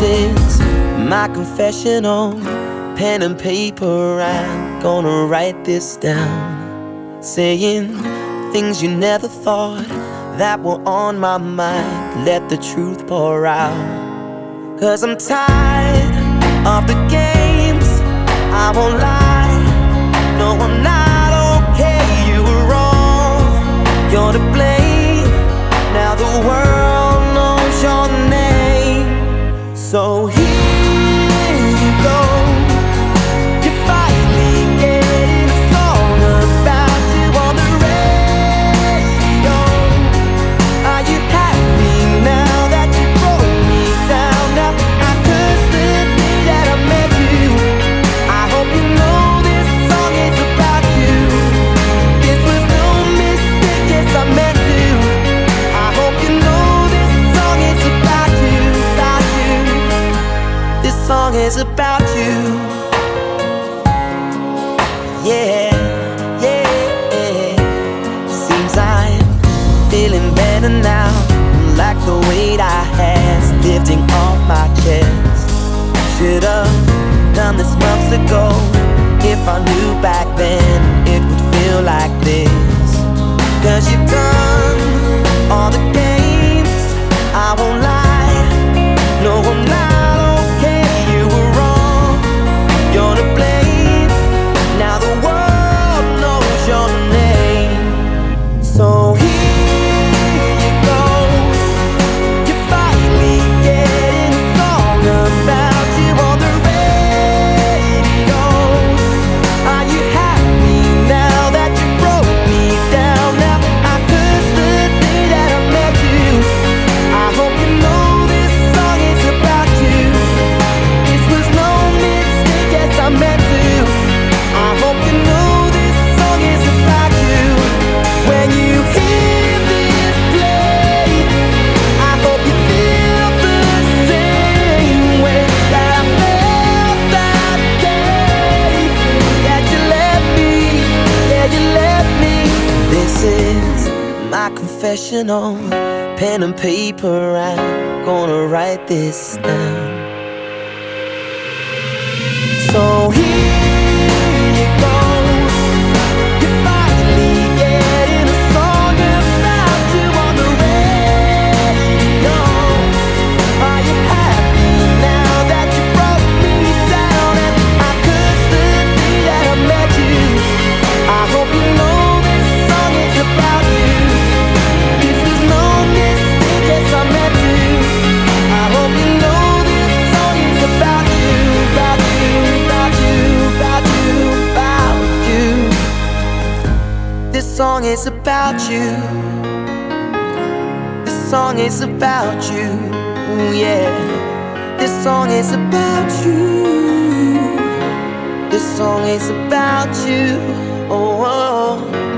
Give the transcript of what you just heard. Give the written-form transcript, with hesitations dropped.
is my confessional. Pen and paper, I'm gonna write this down. Saying things you never thought that were on my mind. Let the truth pour out. 'Cause I'm tired of the games, I won't lie. No, I'm not okay, you were wrong. You're to blame, now the world knows your name. So here you go, you're finally getting a song about you on the radio. Are you happy now that you broke me down? Now I cursed the day that I met you. I hope you know this song is about you. This was no mistake, yes I meant to. I hope you know this song is about you, about you. This song is about you. Yeah, yeah. Seems I'm feeling better now, like the weight I had's lifting off my chest. Should've done this months ago. If I knew back then it would feel like this. 'Cause you've done all the games, I won't lie. No, I'm not okay, you were wrong. You're to blame, now the world knows your name. So here you go, you're finally getting a song about you on the radio. Are you happy now that you broke me down? Now I cursed the day that I met you. I hope you know this song is about you. This was no mistake, yes I meant to. I hope you know this song is about you. When you hear this play, I hope you feel the same way that I felt that day that you left me, yeah you left me. This is my confessional. Pen and paper, I'm gonna write this down. So here you go, you're finally getting a song about you on the radio. Are you happy now that you broke me down? And I cursed the day that I met you. I hope you know this song is about you. This is no mistake, yes I meant to. I hope you know this song is about you, about you, about you, about you, about you. This song is about you. This song is about you, yeah. This song is about you. This song is about you, oh, oh.